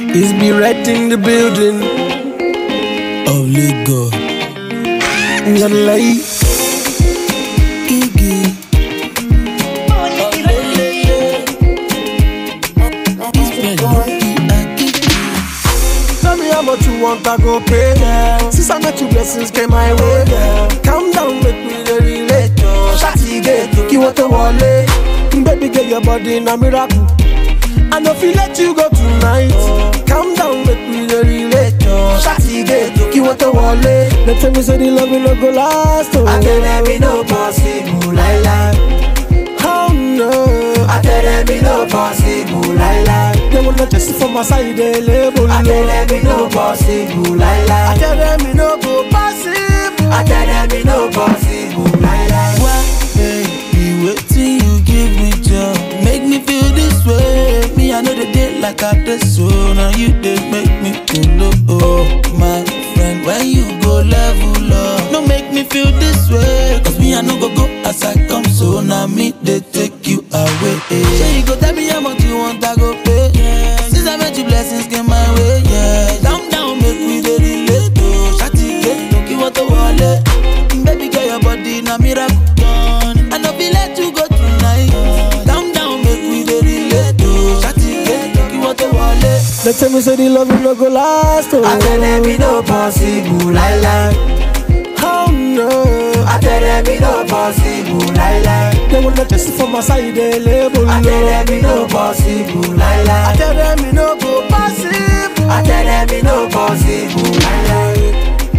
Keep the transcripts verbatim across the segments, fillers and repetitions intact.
Is be renting the building of Lagos. Ngalai Gigi. Tell me how much you want, I go pay. Since I met you, blessings came my way. Calm down, make me the relate. Shawty get to keep what I want. Baby, get your body in a miracle. I know if you let you go tonight. Calm down, make me the relate. Shawty get to keep what I want. They tell me say the love will not go last. Oh. I tell them it no possible, lie lie. Oh no, I tell them it no possible, lie lie. They wanna just for my side, they label. I tell them it no possible, lie lie. I tell them it no go possible. I tell them it no possible, lie lie. Why, baby, wait till you give me joy. Make me feel this way. Me, I know the day like I did so. Now you did make me feel low. Oh, my friend, when you go level up, no make me feel this way. Cause me, I know go go as I come. So now me, they take you away. Say you go tell me how much you want, I go pay. Yeah. Since I met you, blessings came my way. Yeah, down, down, make me the relate. Oh, shawty get look, you want the wallet. Baby, get your body in a miracle. I know be let you go tonight. Down, down, make me the relate. Oh, shawty get look, you want the wallet. They tell me say the love will not go last. Oh. I tell them it no possible, lie lie. Oh no, I tell them it no possible, lie lie. they wanna just for my side, they label. I tell them it no possible, lie I lie. tell them it no go possible. I tell them it no possible, lie lie.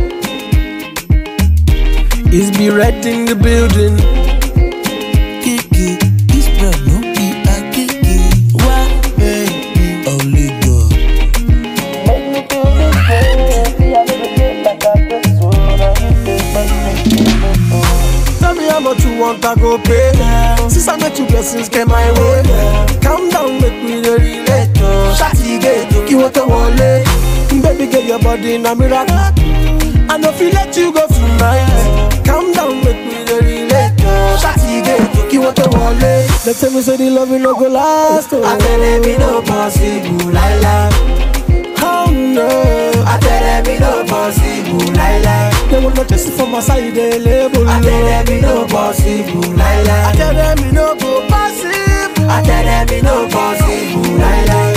Is be renting the building. Kiki, this bread no be a kiki. Why, baby, oh Lagos. Make me feel this way. See, I never did like I did so. Now you did make me feel it. Tell me how much you want, I go pay. Since I met you, blessings came my way. Calm down, make me the relate. Shawty get to keep what I want. Baby, get your body in a miracle. I know if you let you go tonight. Calm down, make me the relate. Shawty get to keep what I want. They tell me say the love will not go last. Oh. I tell them it no possible, lie lie. Oh no, I tell them it no possible, lie lie. they wanna just for my side, they label. I tell them it no possible, lie I lie. tell them it no go possible. I tell them it no possible, lie lie.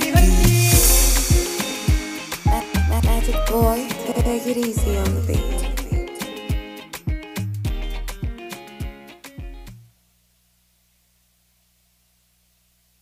Boy, take it easy on the beat.